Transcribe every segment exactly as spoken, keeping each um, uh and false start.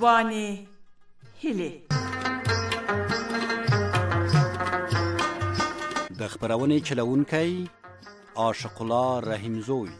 ځواني هیلې. د خبرونې چلونکی عاشق الله رحیمزوی.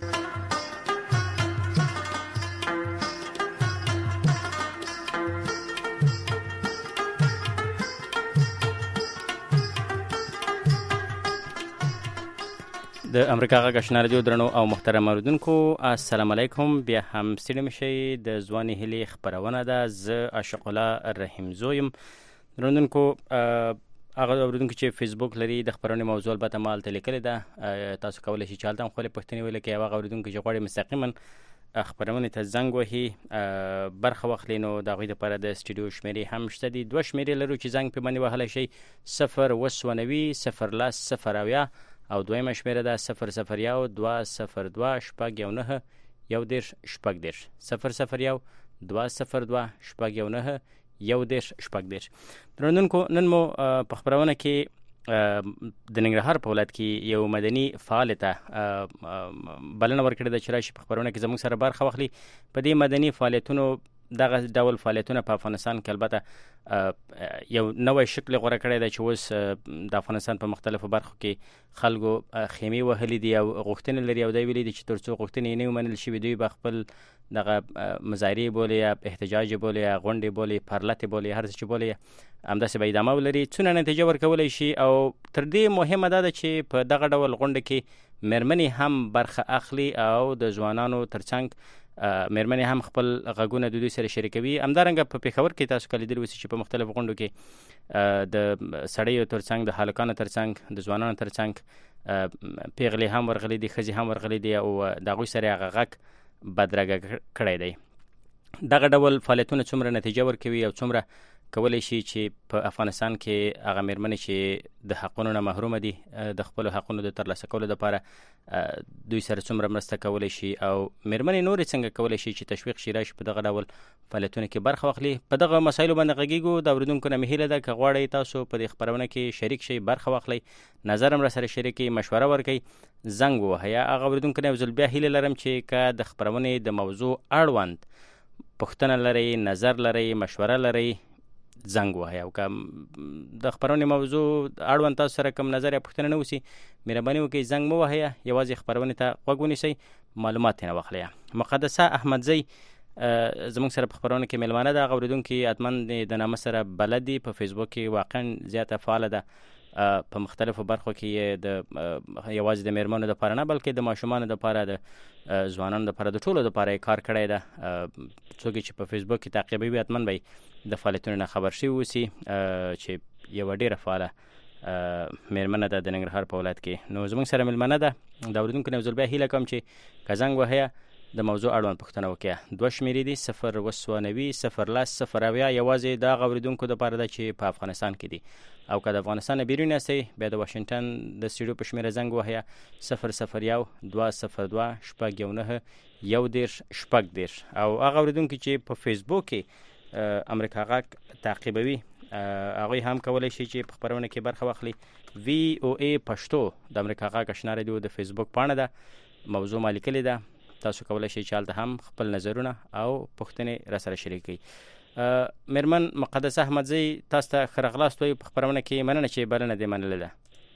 د امریکا غږ آشنا رادیو درنو او محترم اوریدونکو، السلام علیکم. بیا هم ستړي مشئ. د ځواني هیلې خبرونه ده. زه عاشق الله رحیمزو یم. درنونکو، هغه اوریدونکو چې فیسبوک لري د خبرونې موضوع البته مال ته لیکلې ده. تاسو کولی شئ چې هلته هم خپلې پوښتنې ولیکئ. هغه اوریدونکو چې غواړي مستقیما خبرونې ته زنګ وهي برخه واخلي، نو د هغوی دپاره د سټوډیو شمېرې هم شته دي. دوه شمېرې لرو چې زنګ پرې باندې وهلی شئ: صفر اوه سوه نوي صفر لس صفر اویا، او دویمه شمېره ده صفر صفر یو دوه صفر دوه شپږ یو نهه یو دېرش شپږ دېرش. صفر صفر یو دوه صفر دوه شپږ یو نهه یو دېرش شپږ دېرش. درنونکو، نن مو په خبرونه کې د ننګرهار په ولایت کې یو مدني فعال ته بلنه ورکړې ده چې راشي په خبرونه کې زموږ سره برخه واخلي. په دې مدني فعالیتونو دغه ډول فعالیتونه په افغانستان کې البته یو نوی شکل غوره کړی دی چې اوس د افغانستان په مختلفو برخو کې خلکو خیمې وهلې دي او غوښتنې لري، او دا ویلي دي چې تر څو غوښتنې یې نه وي منل شوي، دوی به خپل دغه مظاهرې بولي یا احتجاج بولي یا غونډې بولي، پرلتې بولي، هر څه چې بولي همداسې به ادامه ولري. څونه نتیجه ورکولی شي. او تر دې مهمه دا ده چې په دغه ډول غونډه کې مېرمنې هم برخه اخلي او د ځوانانو ترڅنګ مېرمنې هم خپل غږونه د دوی سره شریکوي. همدارنګه په پېښور کې تاسو که لیدلي اوسئ چې په مختلفو غونډو کې د سړیو ترڅنګ، د هلکانو ترڅنګ، د ځوانانو ترڅنګ پیغلې هم ورغلي دي، ښځې هم ورغلي دي، او د هغوی سره یې هغه غږ بدرګه کړی دی. دغه ډول فعالیتونه څومره نتیجه ورکوي او څومره کولی شي چې په افغانستان کې هغه مېرمنې چې د حقونو نه محرومه دي د خپلو حقونو د ترلاسه کولو لپاره دوی سره څومره مرسته کولی شي، او مېرمنې نورې څنګه کولی شي چې تشویق شي راشي په دغه ډول فعالیتونو کې برخه واخلي. په دغه مسایلو باندې غږیږو. د اورېدونکو نه مې هیله ده که غواړئ تاسو په دې خپرونه کې شریک شئ، برخه واخلئ، نظر هم راسره شریک کړئ، مشوره ورکئ، زنګ ووهئ. هغه اورېدونکو نه یو ځل بیا هیله لرم چې که د خپرونې د موضوع اړوند پوښتنه لرئ، نظر لرئ، مشوره لرئ، زنګ وهئ. او که د خپرونې موضوع اړوند تاسو سره کوم نظر یا پوښتنه نه اوسي، مهرباني وکړئ زنګ مه وهئ، یوازې خپرونې ته غوږ ونیسئ، معلومات ترېنه واخلئ. مقدسه احمدزی زموږ سره په خپرونه کې میلمانه ده. هغه اورېدونکي حتما د نامه سره بلد دي. په فیسبوک کې واقعا زیاته فعاله ده. په مختلفو برخو کې د یوازې د مېرمنو دپاره نه بلکې د ماشومانو دپاره، د ځوانانو دپاره، د ټولو دپاره یې کار کړی ده. څوک چې په فیسبوک کې تعقیبوي حتما به د فعالیتونو نه خبر شوي اوسي چې یوه ډېره فعاله مېرمنه ده د ننګرهار په ولایت کې. نو زموږ سره مېلمانه ده. د اورېدونکو نه یو ځل بیا هیله کوم چې که زنګ وهئ د موضوع اړوند پوښتنه وکړه. دوه شمېرې دي: صفر اوه سوه نوي صفر لس صفر اویا. یوازې د هغه اورېدونکو دپاره ده چې په افغانستان کې دي، او که د افغانستان نه بیرون یاستئ بیا د واشنګټن د سټوډیو په شمېره زنګ وهئ: صفر صفر یو دوه صفر دوه شپږ یو نهه یو دېرش شپږ دېرش. او هغه اورېدونکي چې په فیسبوک کې امریکا غږ تعقیبوي هغوی هم کولی شي چې په خپرونه کې برخه واخلي. وی او ای پښتو د امریکا غږ آشنا رادیو د فیسبوک پاڼه ده. موضوع ما لیکلې ده. تاسو کولی شئ چې هلته هم خپل نظرونه او پوښتنې راسره شریک کړئ. مېرمن مقدسه احمدزی، تاسو ته ښه راغلاست وایو په خپرونه کې. مننه چې بلنه دې منلې ده.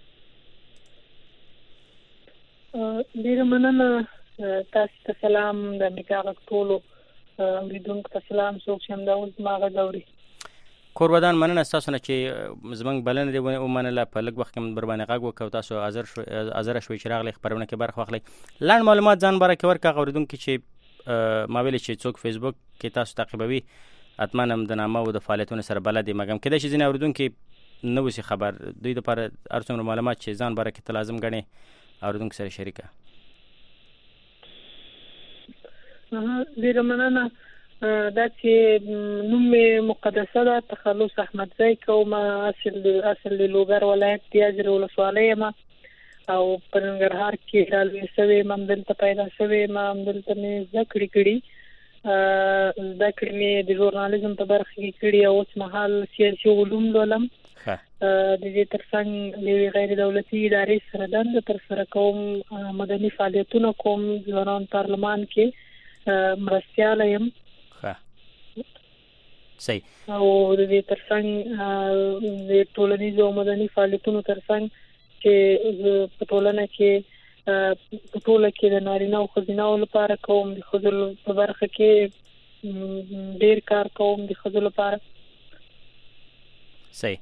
ډېره مننه. تاسو ته سلام. د امریکا غږ ټولو اوریدونکو ته سلام، څوک چې همدا اوس زما غږ اوري. کورودان، مننه ستاسو نه چې زموږ بلنه دې ومنله. په لږ وخت کې در باندې غږ وکړو، تاسو حاضره شوئ چې راغلئ خپرونه کې برخه واخلئ. لنډ معلومات ځان باره کې ورکړه. هغه اورېدونکي چې ما ویلې چې څوک فیسبوک کې تاسو تعقیبوي حتما هم د نامه او د فعالیتونو سره بلد دي، مګم کېدای شي ځینې اورېدونکي نه اوسي خبر. دوی دپاره هر څومره معلومات چې ځان باره کې ته لازم ګڼې اورېدونکو سره شریکه. ډېره مننه. دا چې نوم مې مقدسه ده، تخلص احمدزی کوم، اصل اصل د لوګر ولایت د اجر ولسوالۍ یم، او په ننګرهار کې رالوی شوې یم. همدلته پیدا شوې یم، همدلته مې زده کړې کړي زده کړې مې د ژورنالیزم په برخه کې کړي، او اوس مهال سیاسي علوم لولم. د دې ترڅنګ د غیر دولتي ادارې سره دنده ترسره کوم، مدني فعالیتونه کوم، ځوانان پارلمان کې مرستیاله یم. صحیح. او د دې ترڅنګ د ټولنیزو او مدني فعالیتونو ترڅنګ چې په ټولنه کې په ټوله کې د نارینه او ښځینه لپاره کوم د ښځو په برخه کې ډېر کار کوم د ښځو لپاره. صحیح.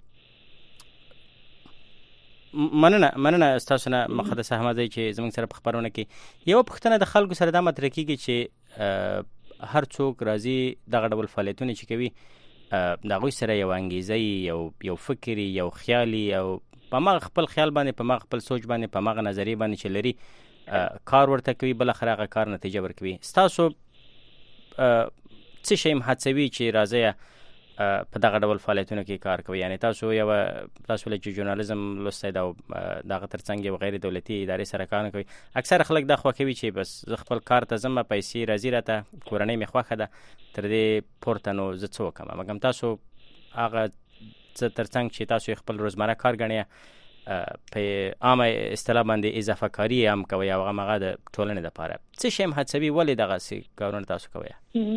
مننه مننه ستاسو نه مقدس احمدزی چې زموږ سره په خبرونه کې یوه پوښتنه د خلکو سره دا مطرح کېږي چې هر څوک راځي دغه ډول فعالیتونه چې کوي د هغوی سره یو انګیزه یو یو فکر یو خیال او په مغه خپل خیال باندې په مغه خپل سوچ باندې په مغه نظریه باندې چې لري کار ورته کوي، بل اخر هغه کار نتیجه ورکوي. ستاسو څه شی هڅوي چې راځي په دغه ډول فعالیتونو کې کار کوي؟ یعنی تاسو یو تاسو له ژورنالیزم لوستي دا دغه ترڅنګ یو غیر دولتي ادارې سره کار کوي. اکثر خلک دا خوښوي چې بس زه خپل کار ته ځم، پیسې راځي راته، کورنۍ مې خوښه ده، تر دې پورته نو زه څه وکړم. مګر تاسو هغه څه ترڅنګ چې تاسو خپل روزمره کار ګڼئ په عامه اصطلاح باندې اضافه کاري هم کوي او هغه د ټولنې دپاره څه شی هڅوي؟ ولې دغسې کارونه تاسو کوئ؟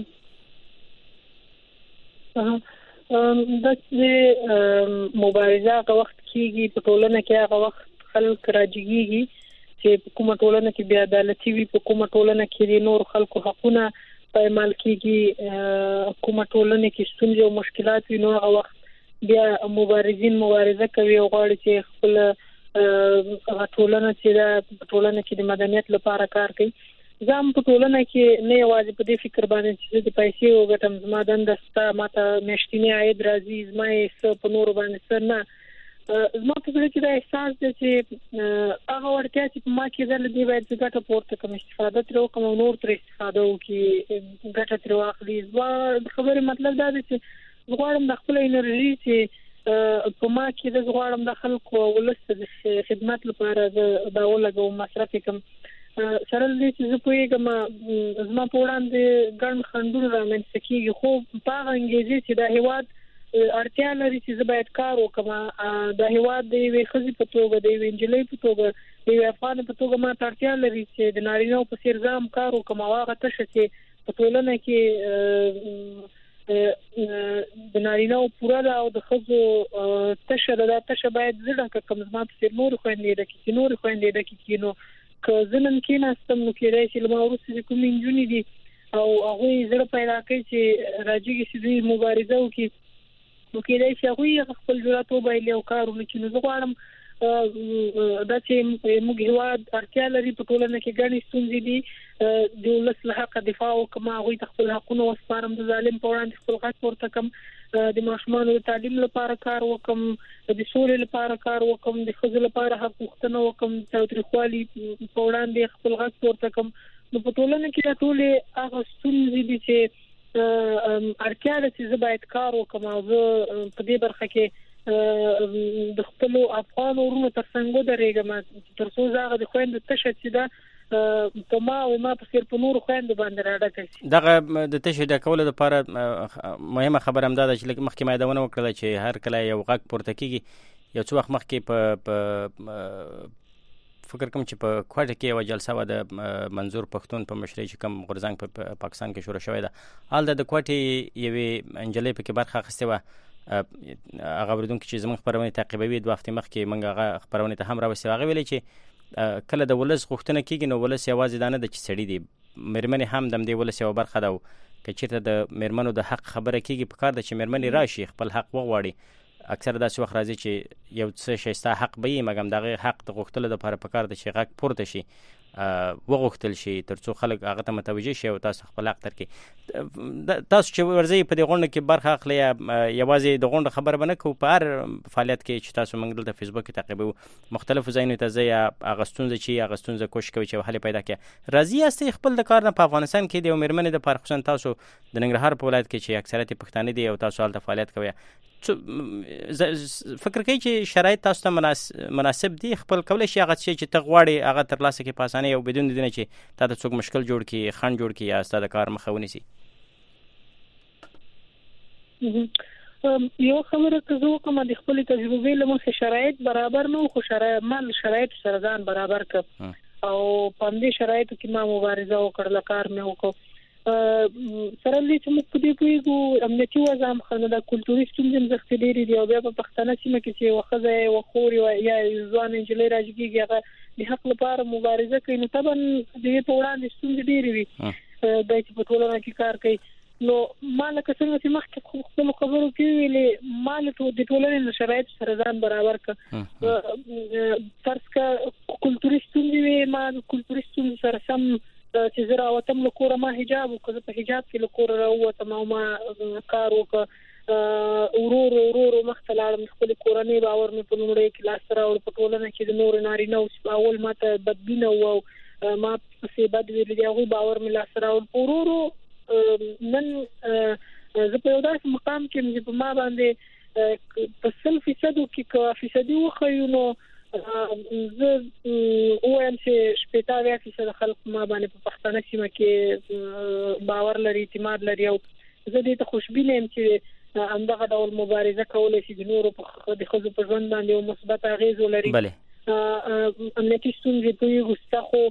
دا چې مبارزه هغه وخت کېږي په ټولنه کې، هغه وخت خلک راجګېږي چې په کومه ټولنه کې بې عدالتي وي، په کومه ټولنه کې د نورو خلکو حقونه پایمال کېږي، کومه ټولنه کې ستونزې او مشکلات وي، نو هغه وخت بیا مبارزین مبارزه کوي او غواړي چې خپل هغه ټولنه چې دا په ټولنه کې د مدنیت لپاره کار کوي. زه هم په ټولنه کې نه یوازې په دې فکر باندې چې د پیسې وګټم، زما دنده شته، ماته میاشتنی عاید راځي، زما یې څه په نورو باندې څه نه. زما په زړه کې دا احساس دی چې هغه وړتیا چې په ما کې ده له دې باید زه ګټه پورته کړم، استفاده ترې وکړم او نور ترې استفاده وکړي، ګټه ترې واخلي. زما د خبرې مطلب دا دی چې زه غواړم د خپله انرژي چې په ما کې ده، زه غواړم د خلکو او ولس د خدمت لپاره زه دا ولګوم، مصرف یې کړم. سره له دې چې زه پوهېږم زما په وړاندې ګڼ خنډونه رامنځته کېږي، خو په هغه انګېزې چې دا هېواد اړتیا لري چې زه باید کار وکړم، دا هېواد د یوې ښځې په توګه، د یوې نجلۍ په توګه، د یوې افغانې په توګه ما ته اړتیا لري چې د نارینهو په څېر زه هم کار وکړم او هغه تشه چې په ټولنه کې د نارینهو پوره ده او د ښځو تشه ده، دا تشه باید زه ډکه کړم، زما په څېر نورې خویندې ډکې کړي، نورې خویندې ډکې کړي. نو که زه نن کېناستم نو کېدای شي له ما وروسته چې کومې نجونې دي او هغوی زړه پیدا کوي چې راجګي شي دوی مبارزه وکړي، نو کېدای شي هغوی خپل جرأت وبایلي او کار ونه کړي. نو زه غواړم دا چې موږ هېواد اړتیا لري، په ټولنه کې ګڼې ستونزې دي، د ولس له حقه دفاع وکړم، هغوی ته خپل حقونه وسپارم، د ظالم په وړاندې خپل غږ پورته کړم، د ماشومانو د تعلیم لپاره کار وکړم، د سولې لپاره کار وکړم، د ښځو لپاره حق غوښتنه وکړم، د تاوتریخوالي په وړاندې خپل غږ پورته کړم. نو په ټولنه کې دا ټولې هغه ستونزې دي چې اړتیا ده چې زه باید کار وکړم او زه په دې برخه کې د خپلو افغان ورونو تر څنګ ودرېږم تر څو زه هغه د خویندو تشه چې ده په ما او ما په څېر په نورو خویندو باندې راډکه شي. دغه د تشې ډکولو لپاره مهمه خبره همدا ده چې لږ مخکې ما یادونه وکړله چې هر کله یو غږ پورته کېږي، یو څه وخت مخکې په فکر کوم چې په کوټه کې یوه جلسه وه د منظور پښتون په مشرۍ چې کوم غورځنګ په پاکستان کې شروع شوی ده، هلته د کوټې یوې نجلۍ پکې برخه اخیستې وه. هغه اورېدونکي چې زموږ خپرونې تعقیبوي دوه هفتې مخکې موږ هغه خپرونې ته هم راوستې. هغه ویلې چې کله د ولس غوښتنه کېږي نو ولس یوازې دا نه ده چې سړي دي، مېرمنې هم د همدې ولس یوه برخه ده. او که چېرته د مېرمنو د حق خبره کېږي پکار ده چې مېرمنې راشي خپل حق وغواړي. اکثر داسې وخت راځي چې یو څه شی ستا حق به وي، مګر د هغې حق د غوښتلو دپاره پکار ده چې غږ پورته شي، وغوښتل شي، تر څو خلک هغه ته متوجه شي او تاسو خپل حق درکړي. تاسو چې ورځئ په دې غونډه کې برخه اخلئ، یوازې د غونډه خبره به نه کوو، په هر فعالیت کې چې تاسو موږ دلته فیسبوک کې تعقیبوو، مختلفو ځایونو ته ځئ، هغه ستونزه چې هغه ستونزه کوشش کوئ چې حل پیدا کړي. راضي یاستئ خپل د کار نه په افغانستان کې د یو مېرمنې دپاره، خصوصا تاسو د ننګرهار په ولایت کې چې اکثریت یې پښتانه دي او تاسو هلته فعالیت کوئ، فکر کوي چې شرایط تاسو ته مناسب دي؟ خپل کولی شي هغه څه چې ته غواړې هغه ترلاسه کړې په اسانۍ او بدون د دې نه چې تا ته څوک مشکل جوړ کړي، خنډ جوړ کړي یا ستا د کار مخه ونیسي؟ یو خبره که زه وکړم د خپلې تجربې له مخې شرایط برابر نه وو، خو ما له شرایطو سره ځان برابر کړ او په همدې شرایطو کې ما مبارزه وکړله، کار مې وکړ. سره لې چې موږ په دې پوهېږو امنیتي وضع هم ښه نه ده، کلتوري ستونزې هم زښتې ډېرې دي او بیا په پښتنه سیمه کې چې یوه ښځه یوه خور یا ځوان نجلۍ راجګېږي هغه د حق لپاره مبارزه کوي، نو طبعا د دې په وړاندې ستونزې ډېرې وي دی چې په ټولنه کې کار کوي. نو ما لکه څنګه چې مخکې خپلو خبرو کې ویلې ما له د ټولنې له شرایطو سره ځان برابر کړه. فرض کړه کلتوري ستونزې وي، ما د کلتوري ستونزې سره سم چې زه راوتم له کوره ما حجاب وکړ، زه په حجاب کې له کوره راووتم او ما کار وکړ، ورور ورور مخته لاړم، خپل کورنۍ باور مې په لومړی کې لاس راوړ، په ټولنه کې د نور نارینه اول ماته بدبینه و او ما پسې بد ویل دي هغوی باور مې لاس راوړ. ورورو نن زه په یو داسې مقام کې چې په ما باندې په سل فیصدو کې که فیصدي وښیو نو زه وایم چې شپېته اویا فیصده خلک ما باندې په پښتنه سیمه کې باور لري، اعتماد لري او زه دې ته خوشبینه یم چې همدغه ډول مبارزه کولی شي د نورو د ښځو په ژوند باندې یو مثبت اغېز ولري. امنیتي ستونزې پوهېږو شته، خو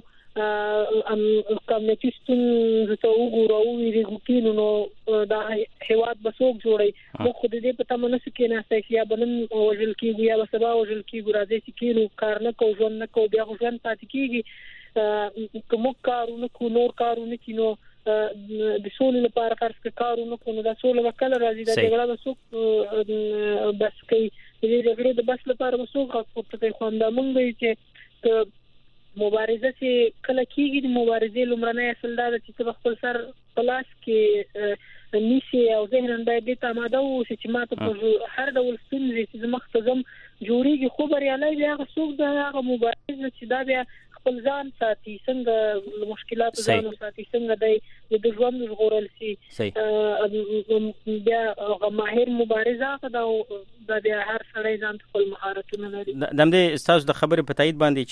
امنیتي ستونزو ته وګورو او وویرېږو کېنو نو دا هېواد به څوک جوړوي؟ موږ خو د دې په تمه نشو کېناستی چې یا به نن وژل کېږو یا به سبا وژل کېږو، راځئ چې کېنو کار نه کوو ژوند نه کوو بیا خو ژوند پاتې کېږي. که موږ کار ونه کړو نور کار ونه کړي نو د سولې لپاره فرض کړه کار ونه کړو نو دا سوله به کله راځي؟ دا جګړه به څوک بس کوي؟ د دې جګړې د بس لپاره به څوک غږ پورته کوي؟ خو همدا موږ دی چې مبارزه چې کله کېږي د مبارزې لومړنی اصل دا ده چې ته به خپل سر په لاس کې نیسي او ذهناً باید دې ته اماده واوسې چې ما ته په هر ډول ستونزې چې زه مخته ځم جوړېږي، خو بریالی بیا هغه څوک ده هغه مبارز چې دا بیا خپل ځان ساتي، څنګه له مشکلاتو ځان وساتي، څنګه دی د ژوند ژغورل شي، بیا هغه ماهر مبارز هغه ده دا بیا هر سړی ځان خپل مهارتونه لري. د همدې ستاسو د خبرې په تایید باندې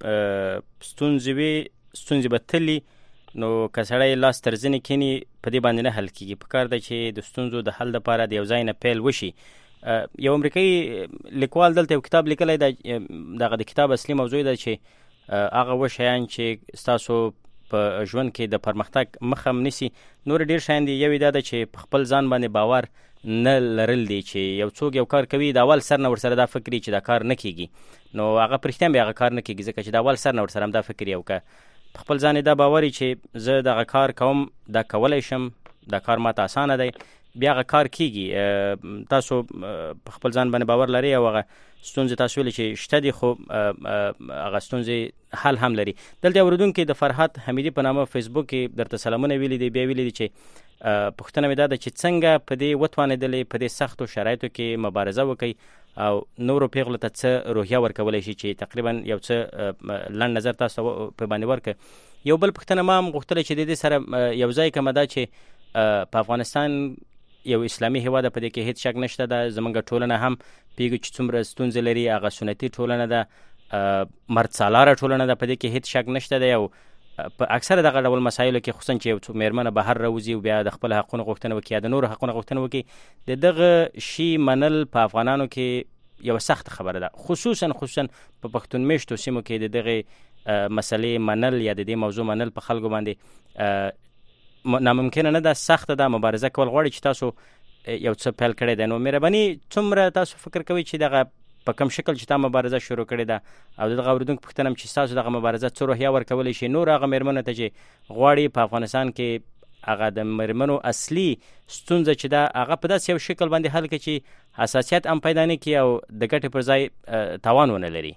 چې ستونزې وي ستونزې به تلي، نو که سړی لاس تر زنې کښېني په دې باندې نه حل کېږي. په کار ده چې د ستونزو د حل لپاره د یو ځای نه پیل وشي. یو امریکایي لیکوال دلته یو کتاب لیکلی دی، دغه د کتاب اصلي موضوع ده چې هغه و شیان چې ستاسو په ژوند کې د پرمختګ مخه هم نیسي. نور ډېر شیان دي، یو یې دا ده چې په خپل ځان باندې باور نه لرل دي، چې یو څوک یو کار کوي د اول سر نه ورسره دا فکر چې دا کار نه کېږي نو هغه په رښتیا بیا هغه کار نه کېږي، ځکه چې د اول سر نه ورسره هم دا فکر یو که په خپل ځان دا باور چې زه دغه کار کوم، دا کولی شم، دا کار ماته اسانه دی، بیا هغه کار کېږي. تاسو په خپل ځان باندې باور لرئ او هغه ستونزې تاسو ویلې چې شته دي، خو هغه ستونزې حل هم لري. دلته اورېدونکي د فرحت حمیدي په نامه فیسبوک کې درته سلامونه ویلي دي، بیا ویلي دي چې پوښتنه مې دا ده چې څنګه په دې وتوانېدلې په دې سختو شرایطو کې مبارزه وکړئ او نورو پیغلو ته څه روحیه ورکولی شي، چې تقریبا یو څه لنډ نظر تاسو په باندې ورکړه. یو بل پوښتنه ما هم غوښتله چې د دې سره یو ځای کومه دا چې په افغانستان یو اسلامي هیواد په دې کې هیڅ شک نشته ده، زمونږ ټولنه هم پیږو چې څومره ستونزې لري، هغه سنتي ټولنه ده، مرد سالاره ټولنه ده، په دې کې هیڅ شک نشته ده. او په اکثره دغه ډول مسایلو کې خصوصا چې یو میرمنه بهر راوځي او بیا د خپل حقونو غوښتنه وکړي یا د نورو حقونو غوښتنه وکړي، د دغه شي منل په افغانانو کې یو سخت خبره ده، خصوصا خصوصا په پښتون میشتو سیمو کې د دغه مسلې منل یا د دې موضوع منل په خلکو باندې ناممکنه نه ده، سخته ده. مبارزه کول غواړي چې تاسو یو څه پیل کړی دی، نو مهرباني څومره تاسو فکر کوئ چې دغه په کوم شکل چې تا مبارزه شروع کړې ده او دغه اورېدونکو پوښتنه هم چې تاسو دغه مبارزه څه روحیه ورکولی شي نور هغه مېرمنو ته چې غواړي په افغانستان کې هغه د مېرمنو اصلي ستونزه چې ده هغه په داسې یو شکل باندې حل کړي چې حساسیت هم پیدا نه کړي او د ګټې پر ځای تاوان ونه لري.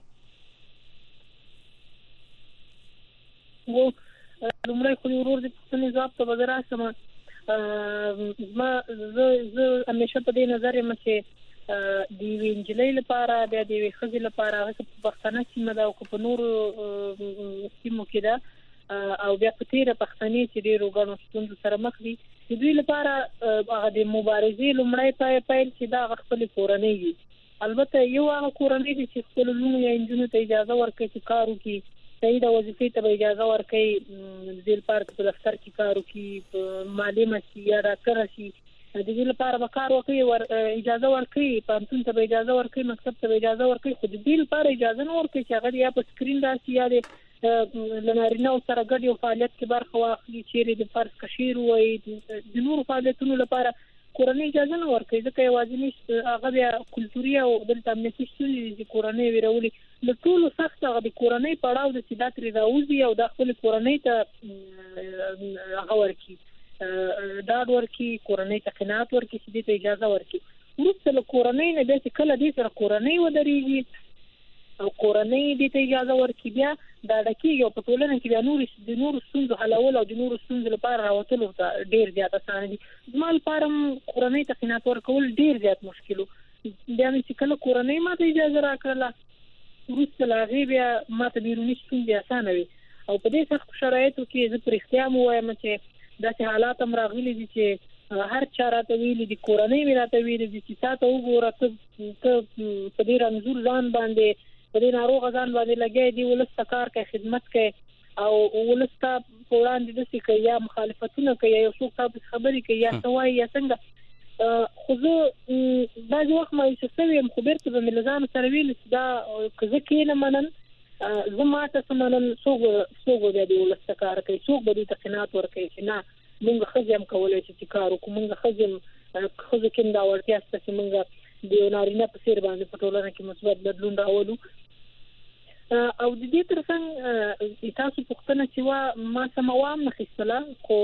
لومړی خو ورور د پوښتنې ځواب ته به زه راسم. زما زه همیشه په دې نظر یم چې د یوې نجلۍ لپاره بیا د یوې ښځې لپاره هغه په پښتنه سیمه ده او که په نورو سیمو کې ده او بیا په تېره پښتنې چې ډېرو ګڼو ستونزو سره مخ دي، د دوی لپاره هغه د مبارزې لومړی پیل چې دا هغه خپلې کورنۍ وي. البته یو هغه کورنۍ دي چې خپلو لوڼو یا نجونو ته اجازه ورکوي چې کار وکړي، صحیح د وظیفې ته به اجازه ورکوي، دې لپاره په دفتر کې کار وکړي، په معلمه شي یا ډاکټره شي، د دې لپاره به کار وکړي، اجازه ورکړي، پوهنتون ته به اجازه ورکړي، مکتب ته به اجازه ورکړي، خو د دې لپاره اجازه نه ورکړي چې هغه یا په سکرین راشي یا د لنارینه او سره ګډ یو فعالیت کې برخه واخلي، چیرې د فرض کشیر وایي د نورو فعالیتونو لپاره کورنۍ اجازه نه ورکوي، ځکه یوازې هغه بیا کلتوري او دلته امنیتي ستونزې چې کورنۍ ویرولي له ټولو سخت هغه د کورنۍ پړاو د چې دا ترې راوځي او دا خپل کورنۍ ته هغه ورکړي ډاډ ورکړي، کورنۍ ته قناعت ورکړي چې دې ته اجازه ورکړي. وروسته له کورنۍ نه بیا چې کله دې سره کورنۍ ودرېږي او کورنۍ دې ته اجازه ورکړي، بیا دا ډکیږي او په ټولنه کې بیا نور د نورو ستونزو حلول او د نورو ستونزو لپاره راوتلو ته ډېر زیات اسانه دي. زما لپاره کورنۍ ته قناعت ورکول ډېر زیات مشکل و. بیا مې چې کله کورنۍ ماته اجازه راکړله، وروسته له هغې بیا ماته بیروني ستونزې اسانه وي او په دې سختو شرایطو کې زه په رښتیا م ووایم چې داسې حالات هم راغلي دي چې هر چا راته ویلي دي، کورنۍ مې راته ویلي دي چې تا ته وګوره ته په دې رنځور ځان باندې په دې ناروغه ځان باندې لګیا دي، ولس ته کار کوي، خدمت کوي او ولس ته په وړاندې داسې کوي یا مخالفتونه کوي یا یو څوک تا پسې خبرې کوي یا څه وایي یا څنګه. خو زه بعضې وخت مایوسه شوې یم، خو بېرته به مې له ځانه سره ویلي چې دا که زه کښېنم نن زه ماته څه منل، څوک به بیا د ولس ته کار کوي، څوک به دې ته قناعت ورکوي چې نه مونږ ښځې هم کولی شي چې کار وکړو، مونږ ښځې هم ښځو کې هم دا وړتیا شته چې مونږ د یو نارینه په څېر باندې په ټولنه کې مثبت بدلون راولو. او د دې ترڅنګ تاسو پوښتنه چې وا ما سمه وام نه خیستله،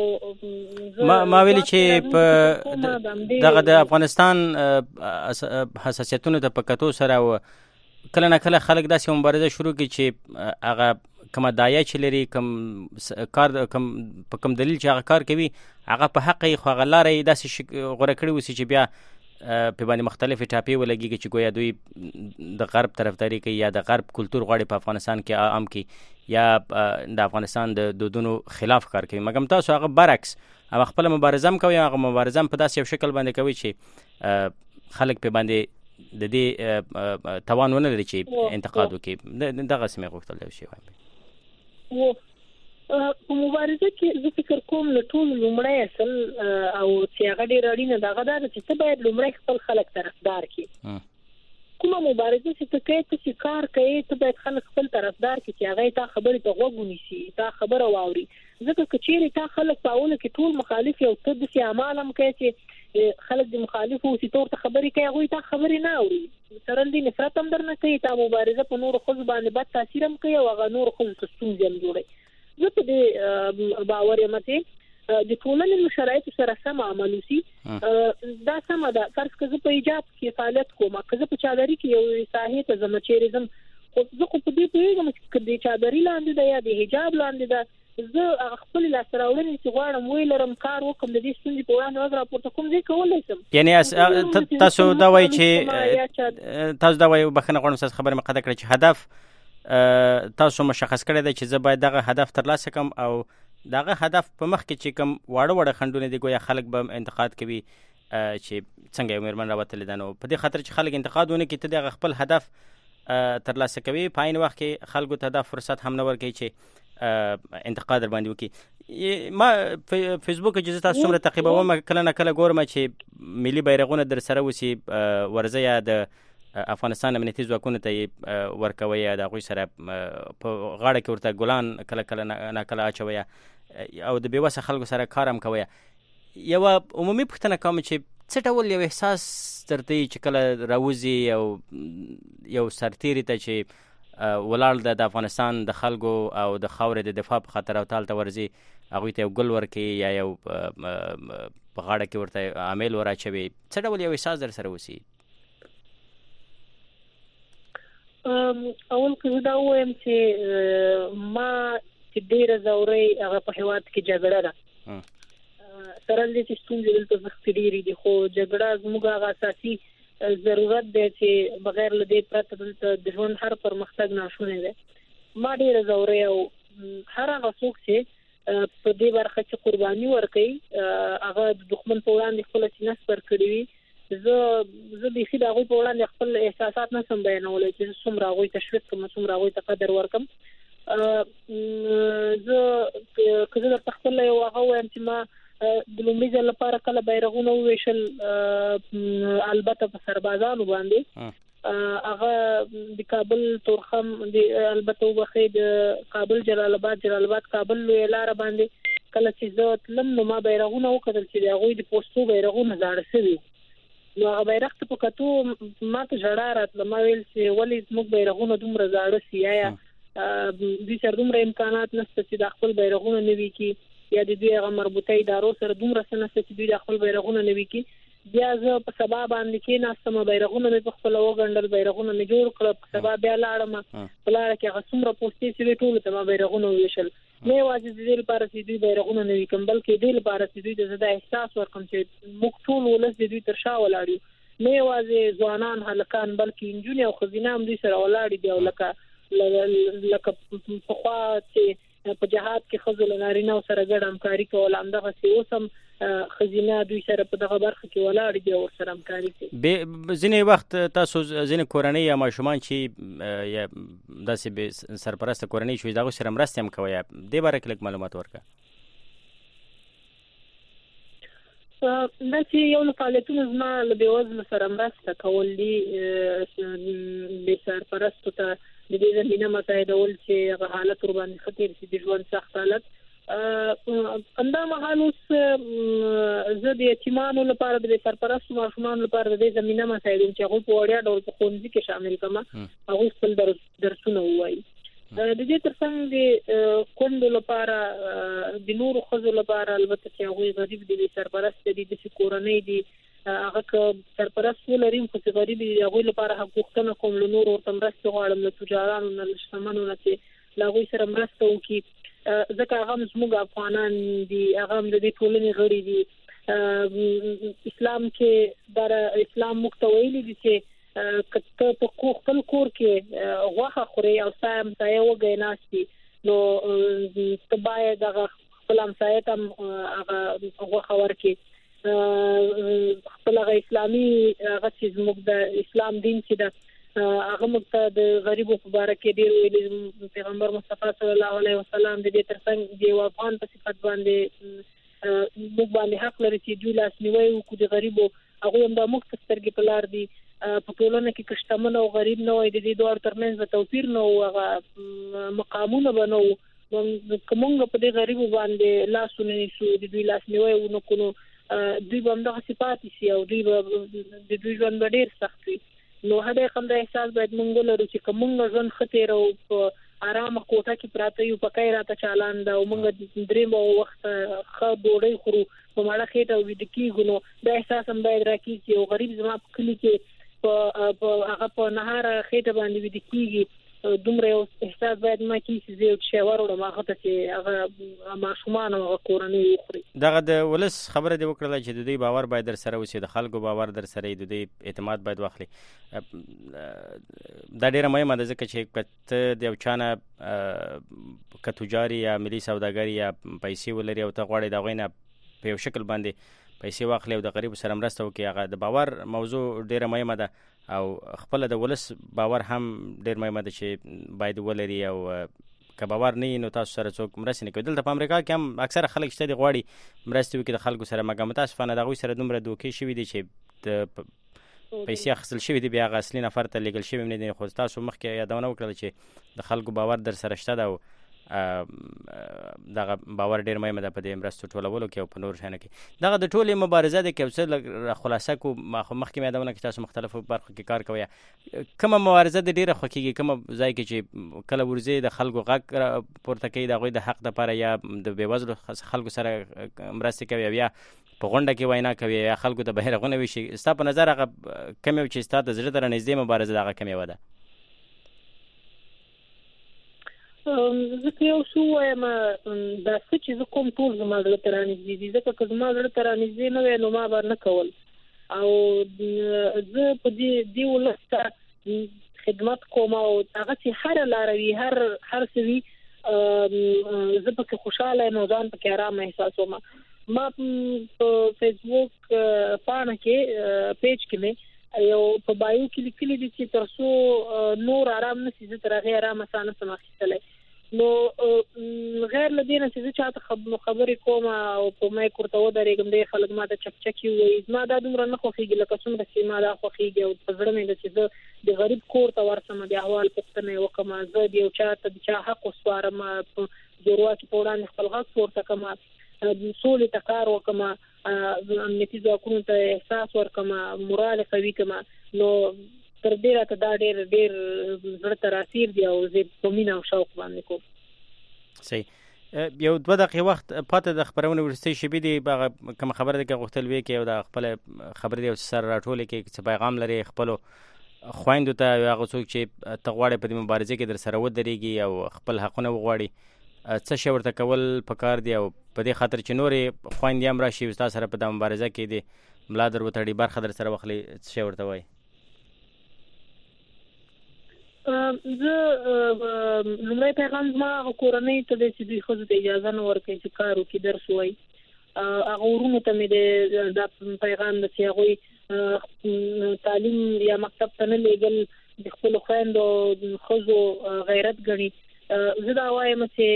خو ما ما ویلي چې په دغه د افغانستان حساسیتونو ته په کتو سره کله نه کله خلک داسې مبارزه شروع کړي چې هغه کومه دایه چې لري کوم کار کوم په کوم دلیل چې هغه کار کوي هغه په حق یې، خو هغه لاره یې داسې غوره کړې اوسي چې بیا په باندې مختلفې ټاپې ولګېږي چې ګویا دوی د غرب طرفداري کوي یا د غرب کلتور غواړي په افغانستان کې عام کړي یا د افغانستان د دودونو خلاف کار کوي. مګر تاسو هغه برعکس هغه خپله مبارزه هم کوي، هغه مبارزه هم په داسې یو شکل باندې کوي چې خلک په باندې د دې توان ونه لري چې انتقاد وکړي. دغسې مې غوښتل یو شی وایم. په مبارزه کې زه فکر کوم له ټولو لومړی اصل او چې هغه ډېر اړینه ده هغه دا ده چې ته باید لومړی خپل خلک طرفدار کړي. کومه مبارزه چې ته کوې، ته چې کار کوې، ته باید خلک خپل طرفدار کړي چې هغه تا خبرې ته غوږ ونیسي، تا خبره واوري. ځکه که چیرې تا خلک په اوله کې ټول مخالف یو ته داسې اعمال هم کوې چې خلک د مخالفو اوسي، ته ورته خبرې کوي، هغوی تا خبرې نه اوري، سره دې نفرت هم در نه کوي، تا مبارزه په نورو ښځو باندې بد تاثیر هم کوي او هغه نورو ښځو ته ستونزې هم جوړوي. زه په دې باور یم چې د ټولنې له شرایطو سره سم عمل وشي. دا سمه ده، فرض که زه په ایجاب کې فعالیت کوم، که زه په چادري کې یو ساحې ته ځم چیرې ځم، خو زه خو په دې پوهېږم چې که د چادري لاندې ده یا د حجاب لاندې ده، زه خپلې لاسته راوړنې چې غواړم ویې لرم، کار وکړم، د دې ستونزې په وړاندې غږ راپورته کوم، زه یې کولی شم. یعنې تاسو دا وایي چې تاسو دا وایي، بخښنه غواړم ستاسو خبره مې قطع کړه، چې هدف تاسو مشخص کړی دی چې زه باید دغه هدف ترلاسه کړم او دغه هدف په مخ کې چې کوم واړه واړه خنډونه دي ګویا خلک به انتقاد کوي چې څنګه یو مېرمن راوتلې ده، نو په دې خاطر چې خلک انتقاد ونه کړي، ته دغه خپل هدف ترلاسه کوي، په عین وخت کې خلکو ته دا فرصت هم نه ورکوي چې انتقاد در باندې وکړي. ما فیسبوک کې چې تاسو څومره تعقیبوم، کله نه کله ګورم چې ملي بیرغونه در سره وسي، ورځه یا د افغانستان امنیتي ځواکونو ته یې ورکوي یا د هغوی سره په غاړه کې ورته ګلان کله کله ناکله اچوي او د بېوسه خلکو سره کار هم کوي. یوه عمومي پوښتنه کوم چې څه ډول یو احساس درته چې کله راوځي یو یو سرتیري ته چې ولاړ ده د افغانستان د خلکو او د خاورې د دفاع په خاطر او تال ته ورځي، هغوی ته یو ګل ورکوي یا یو په غاړه کې ورته امیل ور اچوي، څه ډول یو احساس در سره وسي؟ اول که زه دا ووایم چې ما چې ډېره ځورۍ هغه په هېواد کې جګړه ده، سره دې چې ستونزې دلته سختې ډېرې دي، خو جګړه زموږ هغه اساسي ضرورت دی چې بغیر له دې پرته دلته د ژوند هر پرمختګ ناشونی دی. ما ډېره ځورۍ او هر هغه څوک چې په دې برخه کې قرباني ورکوي، هغه د دښمن په وړاندې خپله سینه سپر کړې وي. زه زه بیخي د هغوی په وړاندې خپل احساسات نه شم بیانولی چې څومره هغوی تشویق کړم، څومره هغوی ته قدر ورکړم. زه که زه درته خپله یو هغه ووایم چې ما د لومړي ځل لپاره کله بیرغونه وویشل البته په سربازانو باندې هغه د کابل تورخم د البته وبخې د کابل جلال آباد جلال آباد کابل لوی لار باندې کله چې زه تلم نو ما بیرغونه وکړل چې د هغوی د پوسټو بیرغونه زاړه شوي نو هغه بیرغ ته په کتو ما ته ژړا راتله ما ویل چې ولې زموږ بیرغونه دومره زاړه سي یا دوی سره دومره امکانات نشته چې د خپل بیرغونه نوي کړي یا د دوی هغه مربوطه ادارو سره دومره څه نشته چې دوی د خپل بیرغونه نوي کړي بیا زه په سبا باندې کېناستم بیرغونه مې په خپله وګنډل بیرغونه مې جوړ کړل په سبا بیا لاړم په لاره کې هغه څومره پوستې چې وې ټولو ته ما بیرغونه وویشل نه یوازې د دې لپاره چې دوی بیرغونه نوي کړم بلکې دې لپاره چې دوی ته زه دا احساس ورکړم چې موږ ټول ولس د دوی تر شا ولاړ یو نه یوازې ځوانان هلکان بلکې نجونې او ښځینه هم دوی سره ولاړې دي او لکه لکه پخوا چې په جهاد کې ښځو له نارینه‌و سره ګډه همکاري کوله همدغسې اوس هم ښځینه دوی سره په دغه برخه کې ولاړې دي او ورسره همکاري کوي. ځینې وخت تاسو ځینې کورنۍ یا ماشومان چې یا داسې بې سرپرسته کورنۍ شوي د هغوی سره مرستې هم کوئ دې باره کې لږ معلومات ورکړه. دا چې یو له فعالیتونو زما له بېوزلو سره مرسته کول دي بې سرپرستو ته د دې زمینه متحدول چې هغه حالت ورباندې ښه تېر شي د ژوند سخت حالت همدا مهال اوس زه د یتیمانو لپاره د سرپرستو ماشومانو لپاره د دې زمینه مسایل چې هغوی په وړیا ډول په ښوونځي کې شامل کړم هغوی خپل درسونه ووایي د دې تر څنګ د کونډو لپاره د نورو ښځو لپاره البته چې هغوی غریب دي سرپرست دي داسې کورنۍ دي هغه که سرپرست ولري خو چې غریب دي هغوی لپاره حق غوښتنه کوم له نورو ورته مرستې غواړم له تجارانو نه له شتمنو نه چې له هغوی سره مرسته وکړي ځکه هغه هم زموږ افغانان دي هغه هم د دې ټولنې غړي دي اسلام کې دا اسلام موږ ته ویلي دي چې که ته په خپل کور کې غوښه خورې او ستا همسایه وږی ناست وي نو ته باید هغه خپل همسایه ته هم هغه غوښه ورکړې خپل هغه اسلامي هغه چې زموږ د اسلام دین چې ده هغه موږ ته د غریبو په باره کې ډېر ویلي پیغمبر مصطفی صلی الله علیه وسلم د دې تر څنګ د یو افغان په صفت باندې موږ باندې حق لري چې دوی لاسنیوی وکړو د غریبو هغوی هم دا موږ ته سترګې په لار دي په ټولنه کې که شتمن او غریب نه وای د دې دواړو ترمنځ به توپیر نه و هغه مقامونه به نه و که موږ په دې غریبو باندې لاس ونه نیسو د دوی لاسنیوی ونه کړو دوی به همدغسې پاتې شي او دوی به د دوی ژوند به ډېر سخت وي نو هدې همدا احساس باید موږ ولرو چې که موږ ژوند ښه تېروو په ارامه کوټه کې پراته یو پکۍ راته چالان ده او موږ درېیم وخت ښه ډوډۍ خورو په مړه خېټه ویده کېږو نو دا احساس هم باید راکېږي چې یو غریب زما په کلي کې په هغه په نهاره خېټه باندې ویده کېږي دومره یو احساس باید ما کېږي چې زه یو شی وروړم هغه ته چې هغه ماشومان او هغه کورنۍ وخوري. دغه د ولس خبره دې وکړله چې د دوی باور باید در سره اوسي د خلکو باور در سره د دوی اعتماد باید واخلي دا ډېره مهمه ده ځکه چې که ته د یو چا نه که تجاري یا ملي سوداګر یا پیسې ولري او ته غواړې د هغوی نه په یو شکل باندې پیسې واخلي او د غریبو سره مرسته وکړي هغه د باور موضوع ډېره مهمه ده او خپله د ولس باور هم ډېر مهمه ده چې باید ولري او که باور نه وي نو تاسو سره څوک مرستې نه کوي. دلته په امریکا کې هم اکثره خلک شته دي غواړي مرستې وکړي د خلکو سره مګر متاسفانه د هغوی سره دومره دوکې شوي دي چې د پیسې اخیستل شوي دي بیا هغه اصلي نفر ته لیږل شوي هم نه دي خو تاسو مخکې یادونه وکړله چې د خلکو باور در سره شته ده او دغه باور ډېر مهمه ده په دې مرستو ټولولو کې او په نورو شیانو کې. دغه د ټولې مبارزه د کې څه خلاصه کو مخکې مې یادونه کې تاسو مختلفو برخو کې کار کوئ کومه مبارزه د ډېره خوښېږي کومه ځای کې چې کله ورځې د خلکو غږ پورته کوي د هغوی د حق دپاره یا د بېوزلو خلکو سره مرستې کوي او یا په غونډه کې وینا کوي یا خلکو ته بیرغونه ویشي ستا په نظر هغه کوم یو چې ستا د زړه ته رانږدې مبارزه د هغه کوم یوه ده؟ زه که یو څه ووایم دا څه چې زه کوم ټول زما زړه ته رانږدې دي ځکه که زما زړه ته رانږدې نه وی نو ما به نه کول او زه په دې ولس ته خدمت کوم او هغه چې هره لاره وي هر هر څه وي زه پکې خوشحاله یم او ځان پکې ارامه احساسوم. ما په فیسبوک پاڼه کې پیج کې مې یو په بایو کې لیکلي دي چې تر څو نور آرام نشي زه تر هغې ارامه ساه نشم اخیستلی نو غیر لدینه چې چاته خبرې کوم او په مې کوته ودرېږم د خلک ما ته چکچکی وي ما دا دومره نه خوښیږي لکه څومره چې ما دا خوښیږي او په زړه مې چې زه د غریب کور ته ورسم د احوال پوښتنه وکم زه د یو چاته د چا حق وسوارم ضرورت په وړاندې خپل حق ورته کوم سولې ته کار وکم امنیتي ځواکونو ته احساس ورکم مورال قوي کم نو تر دې راته دا ډېر ډېر زړه ته راځي دی او زه په مینه او شوق باندې کوم صحیح یو دوه دقیقې وخت پاتې د خبرونه ورستۍ شبي دی کوم خبره ده غوښتل وی کې او د خپل خبرې دی سر راټولې کې چې پیغام لري خپل خويندو ته هغه څوک چې تغواړي په دې مبارزه کې در سره ودرېږي او خپل حقونه وغواړي څه شی ورته کول پکار دی او په دې خاطر چې نورې خويندې هم راشي استاد سره په د مبارزه کې دی ملا در وتړي برخه در سره واخلي څه شی ورته وایي زه لومړی پیغام زما کورنۍ ته دی چې دوی ښځو ته اجازه نه ورکوي چې کار وکړي درس ووایي هغه ورونو ته مې دا پیغام ده چې هغوی تعلیم یا مکتب ته نه لېږل د خپلو خویندو ښځو غیرت ګڼي زه دا وایم چې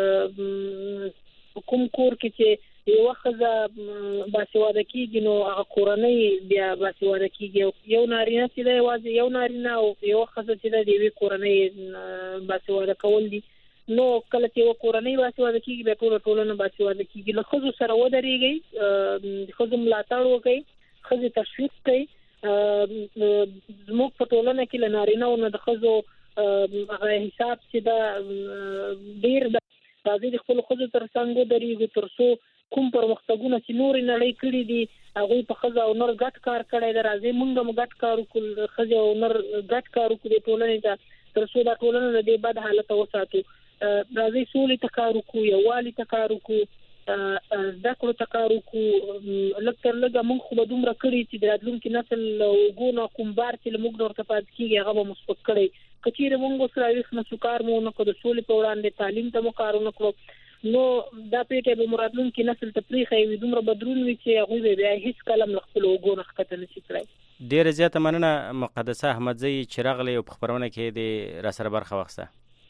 کوم کور کې چې یو ښځه باسواده کېږي نو هغه کورنۍ بیا باسواده کېږي یو نارینه چې دی یوازې یو نارینه او یو ښځه چې ده د یوې کورنۍ باسواده کول دي نو کله چې یوه کورنۍ باسواده کېږي بیا ټوله ټولنه باسواده کېږي له ښځو سره ودرېږئ د ښځو ملاتړ وکړئ ښځې تشویق کړئ زموږ په ټولنه کې له نارینهو نه د ښځو هغه حساب چې ده ډېر ده راځئ د خپلو ښځو تر څنګ ودرېږو تر څو کوم پرمختګونه چې نورې نړۍ کړي دي هغوی په ښځه او نر ګډ کار کړی دی راځئ موږ هم ګډ کار وکړو ښځې او نر ګډ کار وکړو د ټولنې ته تر څو دا ټولنه له دې بد حالته وساتو راځئ سولې ته کار وکړو یووالي ته کار وکړو زده کړو ته کار وکړو لږ تر لږه موږ خو به دومره کړي چې د راتلونکي نسل له اوږو نه کوم بار چې له موږ نه ورته پاتې کېږي هغه به مو سپک کړی که چېرې موږ اوس راویښ نه شو کار مو ونه کړو د سولې په وړاندې تعلیم ته مو کار ونه کړو نو دا پیټه به مرادلونکي نسل ته پریخي وي دومره بدرون وي چې هغوی به بیا هیڅ کله هم له خپلو اوږو نه ښکته نشي کړی ډېره زیاته مننه مقدسه احمدزی چې راغلی او په خپرونه کې د راسره برخه واخیسته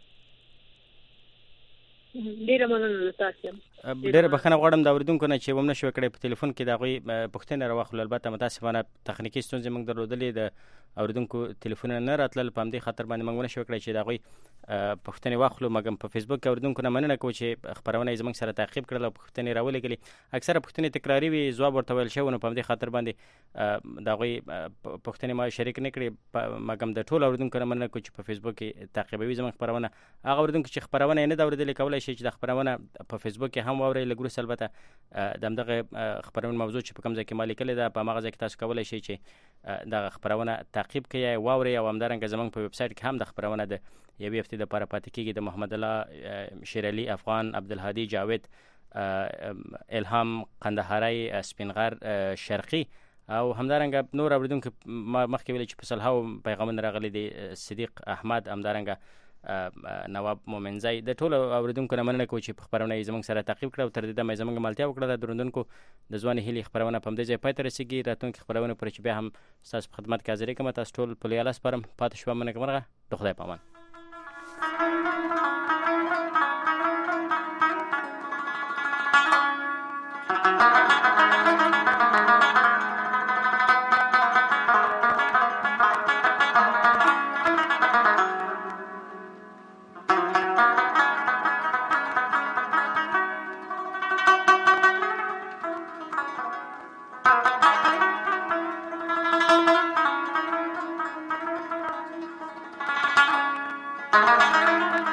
ډېره مننه تاسو ډېره بخښنه غواړم د اورېدونکو نه چې وم نه شوی کړی په تلیفون کې د هغوی پوښتنې راواخلو البته متاسفانه تخنیکي ستونزې موږ درلودلې د اورېدونکو تلیفونونه نه راتلل په همدې خاطر باندې موږ ونه شوی کړی چې د هغوی پوښتنې واخلو مګم په فیسبوک کې اورېدونکو نه مننه کوو چې خپرونه یې زموږ سره تعقیب کړل او پوښتنې راولېږلې اکثره پوښتنې تکراري وي ځواب ورته ویل شوی نو په همدې خاطر باندې د هغوی پوښتنې ما شریک نه کړې مګم د ټولو اورېدونکو نه مننه کوو چې په فیسبوک کې تعقیبوي زموږ خپرونه هغه اورېدونکو چې خپرونه یې نه ده اورېدلې کولی شي چې د خپرونه په فیسبوک کې هم واورئ لږ وروسته البته د همدغه خپرونه موضوع چې په کوم ځای کې ما لیکلې ده په هماغه ځای کې تاسو کولی شئ چې دغه خپرونه تعقیب کړئ واورئ او همدارنګه زموږ په ویب سایټ کې هم د خپرونه د یوې هفتې دپاره پاتې کېږي د محمد الله شیر علي افغان عبدالهادي جاوید الهام قندهاری سپینغر شرقي او همدارنګه نور اورېدونکو ما مخکې ویلي چې په سلهاو پیغامونه راغلي دي صدیق احمد همدارنګه نواب مومنزی د ټولو اورېدونکو نه مننه کوو چې په خپرونه یې زموږ سره تعقیب کړه او تر دې دمه یې زموږ ملتیا وکړه د دروندونکو د ځوانې هیلې خپرونه په همدې ځای پای ته رسېږي راتلونکې خپرونې پورې چې بیا هم ستاسو په خدمت کې حاضرې کوم تاسو ټول په لیاله سپارم پاتې شوه مننه مرغه د خدای په امان Thank you.